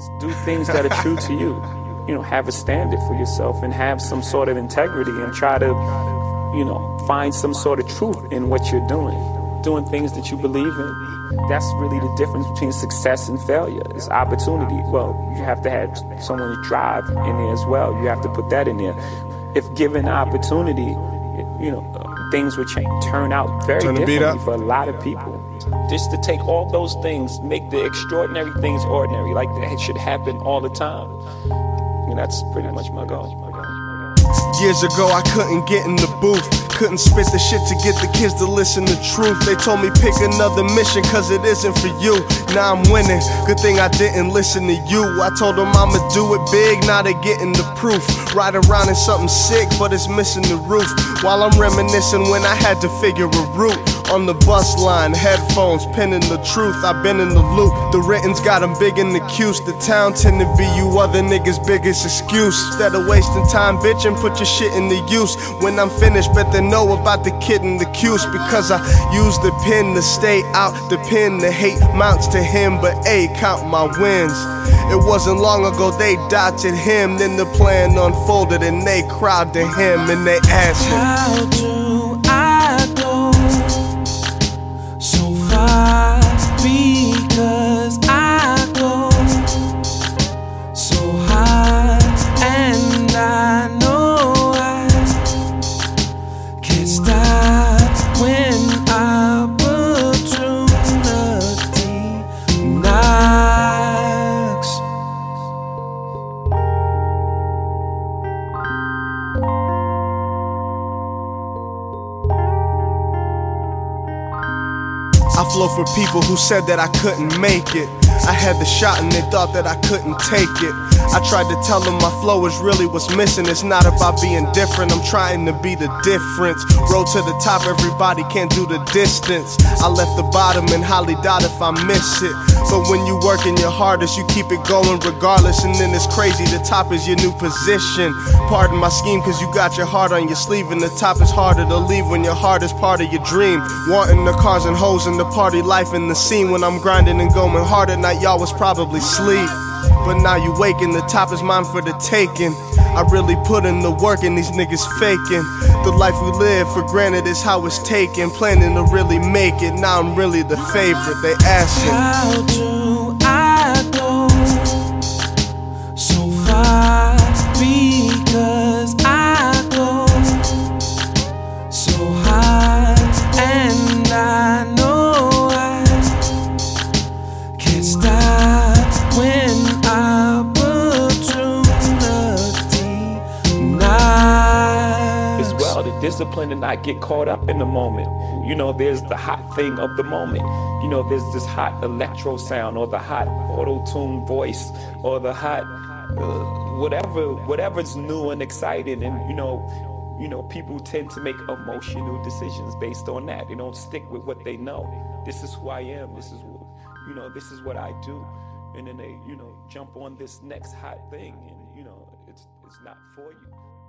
Just do things that are true to you. You know, have a standard for yourself and have some sort of integrity and try to, you know, find some sort of truth in what you're doing things that you believe in. That's really the difference between success and failure. It's opportunity. Well, you have to have someone's drive in there as well. You have to put that in there. If given the opportunity, you know, things would turn out very differently for a lot of people. Just to take all those things, make the extraordinary things ordinary, like that should happen all the time. And that's pretty much my goal. Years ago I couldn't get in the booth, couldn't spit the shit to get the kids to listen to truth. They told me pick another mission cause it isn't for you. Now I'm winning, good thing I didn't listen to you. I told them I'ma do it big, now they getting the proof. Ride around in something sick but it's missing the roof. While I'm reminiscing when I had to figure a route. On the bus line, headphones, penning the truth. I've been in the loop. The written's got them big in the queues. The town tend to be you other niggas' biggest excuse. Instead of wasting time, bitch, and put your shit into use. When I'm finished, better know about the kid and the cues. Because I use the pen to stay out. The pen, the hate mounts to him. But A, count my wins. It wasn't long ago they dodged him. Then the plan unfolded and they crowded to him. And they asked him, how do I go so far? Because I go so high, and I know I can't stop when opportunity knocks. I flow for people who said that I couldn't make it. I had the shot and they thought that I couldn't take it. I tried to tell them my flow is really what's missing. It's not about being different, I'm trying to be the difference. Road to the top, everybody can't do the distance. I left the bottom and highly doubt if I miss it. But when you working your hardest, you keep it going regardless. And then it's crazy, the top is your new position. Pardon my scheme cause you got your heart on your sleeve. And the top is harder to leave when your heart is part of your dream. Wanting the cars and hoes and the party life and the scene. When I'm grinding and going hard at night, y'all was probably sleep. But now you waking, the top is mine for the taking. I really put in the work and these niggas faking. The life we live for granted is how it's taken. Planning to really make it, now I'm really the favorite. They asking, how do I go so far? Because I go so high, and I know I can't stop when as well, the discipline to not get caught up in the moment. You know, there's the hot thing of the moment. You know, there's this hot electro sound or the hot auto-tune voice or the hot whatever's new and exciting. And you know, people tend to make emotional decisions based on that. They don't stick with what they know. This is who I am. This is what I do. And then they, jump on this next hot thing, and it's not for you.